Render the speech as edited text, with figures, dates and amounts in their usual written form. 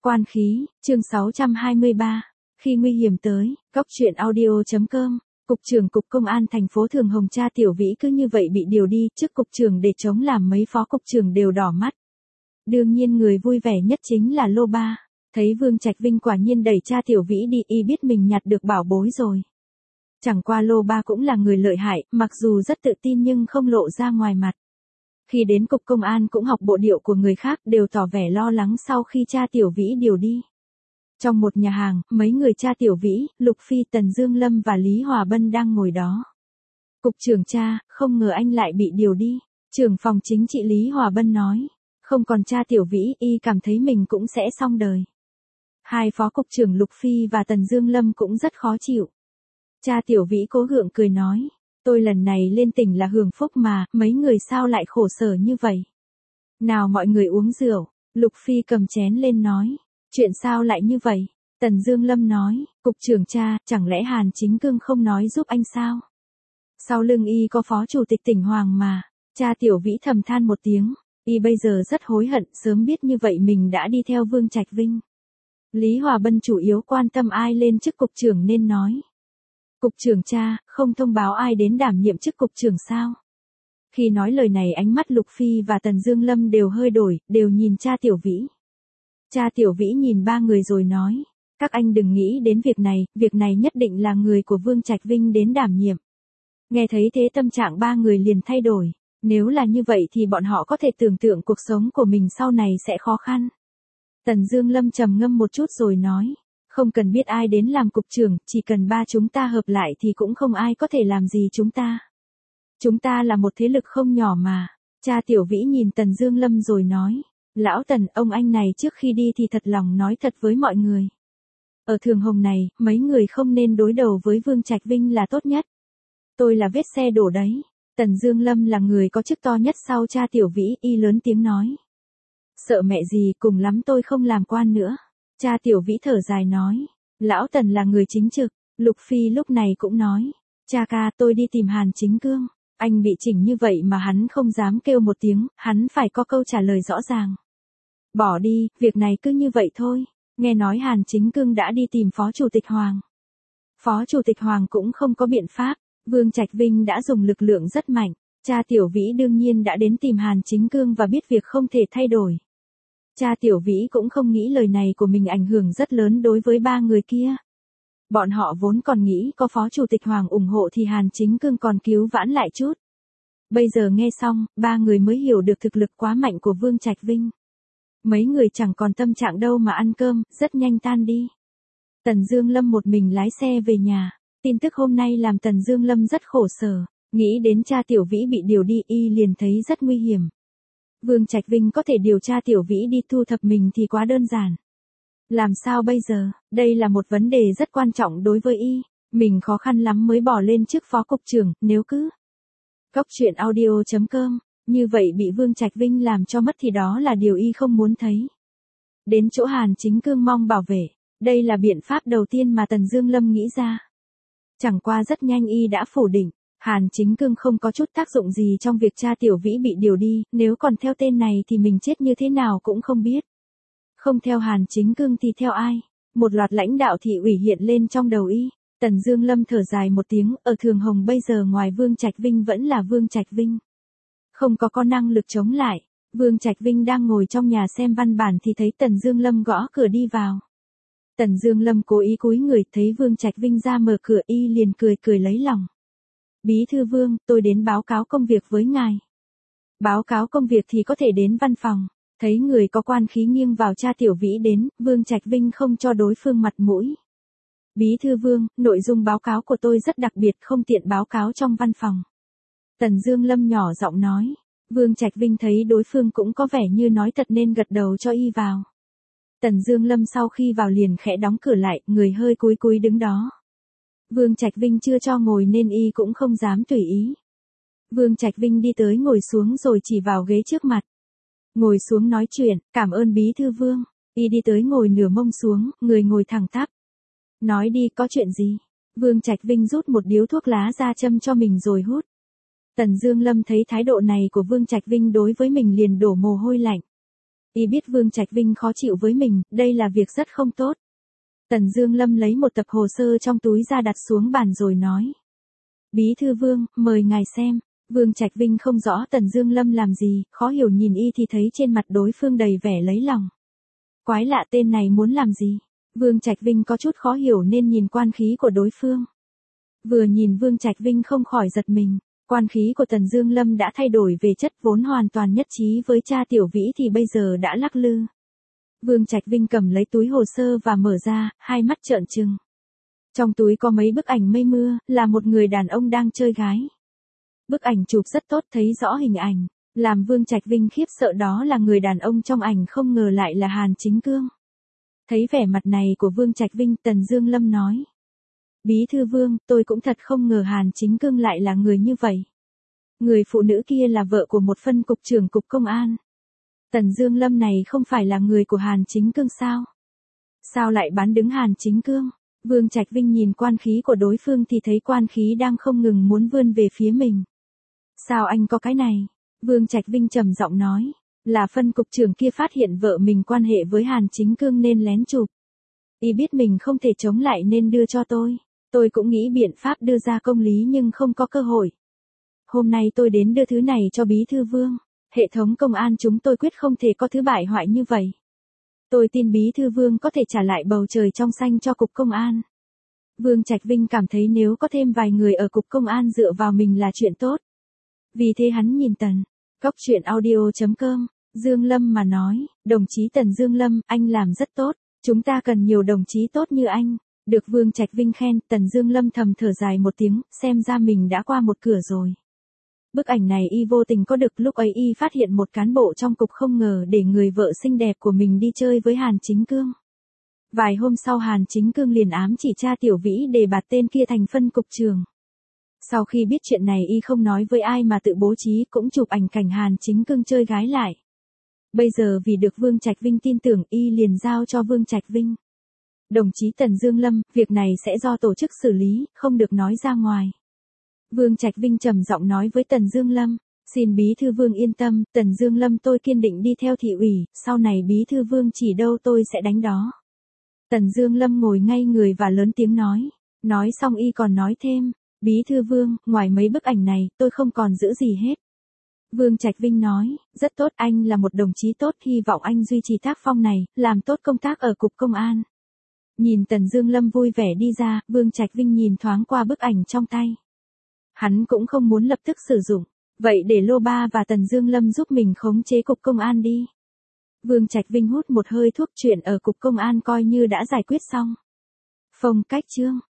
Quan khí, chương 623. Khi nguy hiểm tới, góc truyện audio.com. Cục trưởng Cục Công an thành phố Thường Hồng Cha Tiểu Vĩ cứ như vậy bị điều đi, chức cục trưởng để chống làm mấy phó cục trưởng đều đỏ mắt. Đương nhiên người vui vẻ nhất chính là Lô Ba. Thấy Vương Trạch Vinh quả nhiên đẩy Cha Tiểu Vĩ đi, y biết mình nhặt được bảo bối rồi. Chẳng qua Lô Ba cũng là người lợi hại, mặc dù rất tự tin nhưng không lộ ra ngoài mặt. Khi đến cục công an cũng học bộ điệu của người khác, đều tỏ vẻ lo lắng sau khi Cha Tiểu Vĩ điều đi. Trong một nhà hàng, mấy người Cha Tiểu Vĩ, Lục Phi, Tần Dương Lâm và Lý Hòa Bân đang ngồi đó. Cục trưởng Cha, không ngờ anh lại bị điều đi. Trưởng phòng chính trị Lý Hòa Bân nói. Không còn Cha Tiểu Vĩ, y cảm thấy mình cũng sẽ xong đời. Hai phó cục trưởng Lục Phi và Tần Dương Lâm cũng rất khó chịu. Cha Tiểu Vĩ cố gượng cười nói. Tôi lần này lên tỉnh là hưởng phúc mà, mấy người sao lại khổ sở như vậy? Nào mọi người uống rượu, Lục Phi cầm chén lên nói. Chuyện sao lại như vậy? Tần Dương Lâm nói, Cục trưởng Cha, chẳng lẽ Hàn Chính Cương không nói giúp anh sao? Sau lưng y có phó chủ tịch tỉnh Hoàng mà. Cha Tiểu Vĩ thầm than một tiếng, y bây giờ rất hối hận, sớm biết như vậy mình đã đi theo Vương Trạch Vinh. Lý Hòa Bân chủ yếu quan tâm ai lên chức cục trưởng nên nói. Cục trưởng Cha, không thông báo ai đến đảm nhiệm chức cục trưởng sao? Khi nói lời này ánh mắt Lục Phi và Tần Dương Lâm đều hơi đổi, đều nhìn Cha Tiểu Vĩ. Cha Tiểu Vĩ nhìn ba người rồi nói, các anh đừng nghĩ đến việc này nhất định là người của Vương Trạch Vinh đến đảm nhiệm. Nghe thấy thế tâm trạng ba người liền thay đổi, nếu là như vậy thì bọn họ có thể tưởng tượng cuộc sống của mình sau này sẽ khó khăn. Tần Dương Lâm trầm ngâm một chút rồi nói, không cần biết ai đến làm cục trưởng, chỉ cần ba chúng ta hợp lại thì cũng không ai có thể làm gì chúng ta. Chúng ta là một thế lực không nhỏ mà. Cha Tiểu Vĩ nhìn Tần Dương Lâm rồi nói, lão Tần, ông anh này trước khi đi thì thật lòng nói thật với mọi người. Ở Thường Hồng này, mấy người không nên đối đầu với Vương Trạch Vinh là tốt nhất. Tôi là vết xe đổ đấy. Tần Dương Lâm là người có chức to nhất sau Cha Tiểu Vĩ, y lớn tiếng nói. Sợ mẹ gì, cùng lắm tôi không làm quan nữa. Cha Tiểu Vĩ thở dài nói, lão Tần là người chính trực. Lục Phi lúc này cũng nói, cha ca, tôi đi tìm Hàn Chính Cương. Anh bị chỉnh như vậy mà hắn không dám kêu một tiếng, hắn phải có câu trả lời rõ ràng. Bỏ đi, việc này cứ như vậy thôi. Nghe nói Hàn Chính Cương đã đi tìm Phó Chủ tịch Hoàng. Phó Chủ tịch Hoàng cũng không có biện pháp, Vương Trạch Vinh đã dùng lực lượng rất mạnh. Cha Tiểu Vĩ đương nhiên đã đến tìm Hàn Chính Cương và biết việc không thể thay đổi. Cha Tiểu Vĩ cũng không nghĩ lời này của mình ảnh hưởng rất lớn đối với ba người kia. Bọn họ vốn còn nghĩ có Phó Chủ tịch Hoàng ủng hộ thì Hàn Chính Cương còn cứu vãn lại chút. Bây giờ nghe xong, ba người mới hiểu được thực lực quá mạnh của Vương Trạch Vinh. Mấy người chẳng còn tâm trạng đâu mà ăn cơm, rất nhanh tan đi. Tần Dương Lâm một mình lái xe về nhà. Tin tức hôm nay làm Tần Dương Lâm rất khổ sở. Nghĩ đến Cha Tiểu Vĩ bị điều đi, y liền thấy rất nguy hiểm. Vương Trạch Vinh có thể điều tra Tiểu Vĩ đi thu thập mình thì quá đơn giản. Làm sao bây giờ? Đây là một vấn đề rất quan trọng đối với y. Mình khó khăn lắm mới bỏ lên chức phó cục trưởng, nếu cứ góc truyện audio.com, như vậy bị Vương Trạch Vinh làm cho mất thì đó là điều y không muốn thấy. Đến chỗ Hàn Chính Cương mong bảo vệ, đây là biện pháp đầu tiên mà Tần Dương Lâm nghĩ ra. Chẳng qua rất nhanh y đã phủ định, Hàn Chính Cương không có chút tác dụng gì trong việc Cha Tiểu Vĩ bị điều đi, nếu còn theo tên này thì mình chết như thế nào cũng không biết. Không theo Hàn Chính Cương thì theo ai? Một loạt lãnh đạo thị ủy hiện lên trong đầu y. Tần Dương Lâm thở dài một tiếng, ở Thường Hồng bây giờ ngoài Vương Trạch Vinh vẫn là Vương Trạch Vinh. Không có năng lực chống lại. Vương Trạch Vinh đang ngồi trong nhà xem văn bản thì thấy Tần Dương Lâm gõ cửa đi vào. Tần Dương Lâm cố ý cúi người, thấy Vương Trạch Vinh ra mở cửa, y liền cười lấy lòng. Bí thư Vương, tôi đến báo cáo công việc với ngài. Báo cáo công việc thì có thể đến văn phòng. Thấy người có quan khí nghiêng vào Cha Tiểu Vĩ đến, Vương Trạch Vinh không cho đối phương mặt mũi. Bí thư Vương, nội dung báo cáo của tôi rất đặc biệt, không tiện báo cáo trong văn phòng. Tần Dương Lâm nhỏ giọng nói. Vương Trạch Vinh thấy đối phương cũng có vẻ như nói thật nên gật đầu cho y vào. Tần Dương Lâm sau khi vào liền khẽ đóng cửa lại, người hơi cúi đứng đó. Vương Trạch Vinh chưa cho ngồi nên y cũng không dám tùy ý. Vương Trạch Vinh đi tới ngồi xuống rồi chỉ vào ghế trước mặt. Ngồi xuống nói chuyện, cảm ơn Bí thư Vương. Y đi tới ngồi nửa mông xuống, người ngồi thẳng tắp. Nói đi, có chuyện gì? Vương Trạch Vinh rút một điếu thuốc lá ra châm cho mình rồi hút. Tần Dương Lâm thấy thái độ này của Vương Trạch Vinh đối với mình liền đổ mồ hôi lạnh. Y biết Vương Trạch Vinh khó chịu với mình, đây là việc rất không tốt. Tần Dương Lâm lấy một tập hồ sơ trong túi ra đặt xuống bàn rồi nói. Bí thư Vương, mời ngài xem. Vương Trạch Vinh không rõ Tần Dương Lâm làm gì, khó hiểu nhìn y thì thấy trên mặt đối phương đầy vẻ lấy lòng. Quái lạ, tên này muốn làm gì? Vương Trạch Vinh có chút khó hiểu nên nhìn quan khí của đối phương. Vừa nhìn Vương Trạch Vinh không khỏi giật mình, quan khí của Tần Dương Lâm đã thay đổi về chất, vốn hoàn toàn nhất trí với cha Tiểu Vĩ thì bây giờ đã lắc lư. Vương Trạch Vinh cầm lấy túi hồ sơ và mở ra, hai mắt trợn trừng. Trong túi có mấy bức ảnh mây mưa, là một người đàn ông đang chơi gái. Bức ảnh chụp rất tốt, thấy rõ hình ảnh, làm Vương Trạch Vinh khiếp sợ, đó là người đàn ông trong ảnh không ngờ lại là Hàn Chính Cương. Thấy vẻ mặt này của Vương Trạch Vinh, Tần Dương Lâm nói. Bí thư Vương, tôi cũng thật không ngờ Hàn Chính Cương lại là người như vậy. Người phụ nữ kia là vợ của một phân cục trưởng cục công an. Tần Dương Lâm này không phải là người của Hàn Chính Cương sao? Sao lại bán đứng Hàn Chính Cương? Vương Trạch Vinh nhìn quan khí của đối phương thì thấy quan khí đang không ngừng muốn vươn về phía mình. Sao anh có cái này? Vương Trạch Vinh trầm giọng nói. Là phân cục trưởng kia phát hiện vợ mình quan hệ với Hàn Chính Cương nên lén chụp. Y biết mình không thể chống lại nên đưa cho tôi. Tôi cũng nghĩ biện pháp đưa ra công lý nhưng không có cơ hội. Hôm nay tôi đến đưa thứ này cho Bí thư Vương. Hệ thống công an chúng tôi quyết không thể có thứ bại hoại như vậy. Tôi tin Bí thư Vương có thể trả lại bầu trời trong xanh cho cục công an. Vương Trạch Vinh cảm thấy nếu có thêm vài người ở cục công an dựa vào mình là chuyện tốt. Vì thế hắn nhìn Cóc truyện audio.com, Dương Lâm mà nói, đồng chí Tần Dương Lâm, anh làm rất tốt, chúng ta cần nhiều đồng chí tốt như anh. Được Vương Trạch Vinh khen, Tần Dương Lâm thầm thở dài một tiếng, xem ra mình đã qua một cửa rồi. Bức ảnh này y vô tình có được, lúc ấy y phát hiện một cán bộ trong cục không ngờ để người vợ xinh đẹp của mình đi chơi với Hàn Chính Cương. Vài hôm sau Hàn Chính Cương liền ám chỉ cha Tiểu Vĩ để bạt tên kia thành phân cục trưởng. Sau khi biết chuyện này y không nói với ai mà tự bố trí, cũng chụp ảnh cảnh Hàn Chính Cương chơi gái lại. Bây giờ vì được Vương Trạch Vinh tin tưởng, y liền giao cho Vương Trạch Vinh. Đồng chí Tần Dương Lâm, việc này sẽ do tổ chức xử lý, không được nói ra ngoài. Vương Trạch Vinh trầm giọng nói với Tần Dương Lâm. Xin Bí thư Vương yên tâm, Tần Dương Lâm tôi kiên định đi theo thị ủy, sau này Bí thư Vương chỉ đâu tôi sẽ đánh đó. Tần Dương Lâm ngồi ngay người và lớn tiếng nói. Nói xong y còn nói thêm. Bí thư Vương, ngoài mấy bức ảnh này, tôi không còn giữ gì hết. Vương Trạch Vinh nói, rất tốt, anh là một đồng chí tốt, hy vọng anh duy trì tác phong này, làm tốt công tác ở cục công an. Nhìn Tần Dương Lâm vui vẻ đi ra, Vương Trạch Vinh nhìn thoáng qua bức ảnh trong tay. Hắn cũng không muốn lập tức sử dụng, vậy để Lô Ba và Tần Dương Lâm giúp mình khống chế cục công an đi. Vương Trạch Vinh hút một hơi thuốc, chuyện ở cục công an coi như đã giải quyết xong. Phong cách chương